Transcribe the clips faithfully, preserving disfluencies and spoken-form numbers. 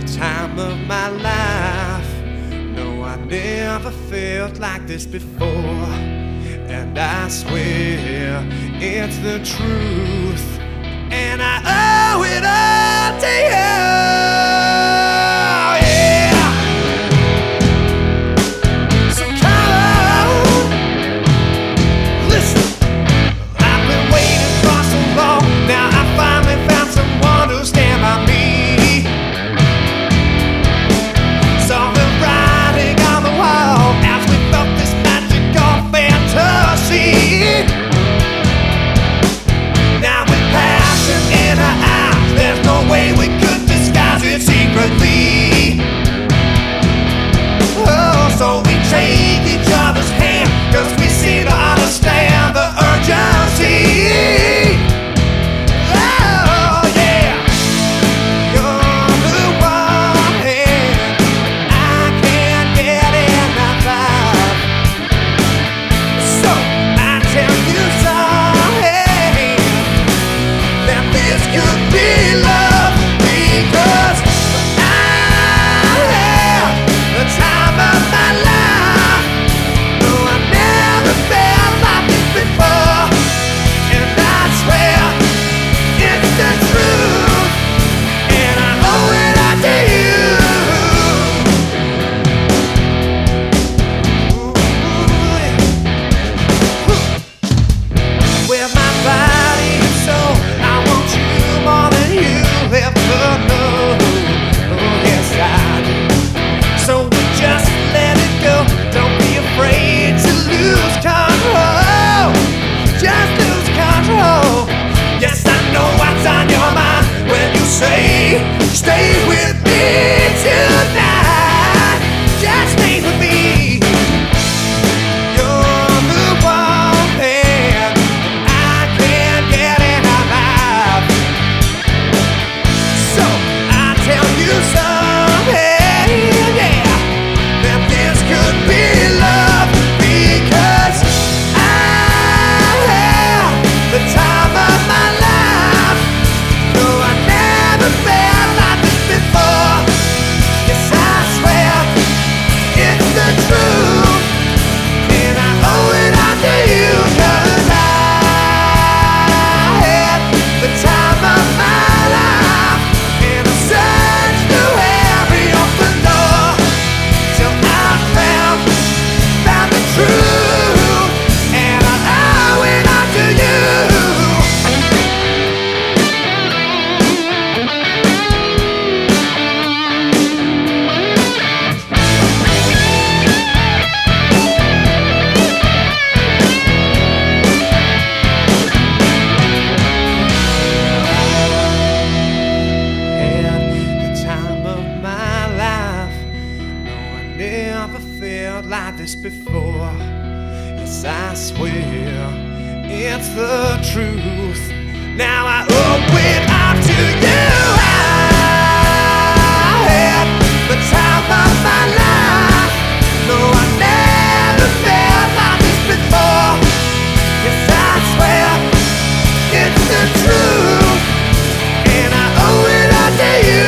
time of my life. No, I never felt like this before, and I swear it's the truth, and I owe it all to you. So we take each other's hand, 'cause we seem to understand the urgency. Oh yeah, you're the one hand I can't get enough of. So I tell you something, that this could be love, because I have the time of my life. Stay with me tonight. Just stay with me. You're the one thing I can't get enough of. So I tell you something, yeah, that this could be love, because I have the time of my life. No, I never felt never felt like this before. Yes, I swear it's the truth. Now I owe it up to you. I had the time of my life. No, I never felt like this before. Yes, I swear it's the truth, and I owe it up to you.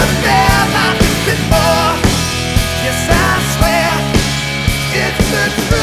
It's the truth.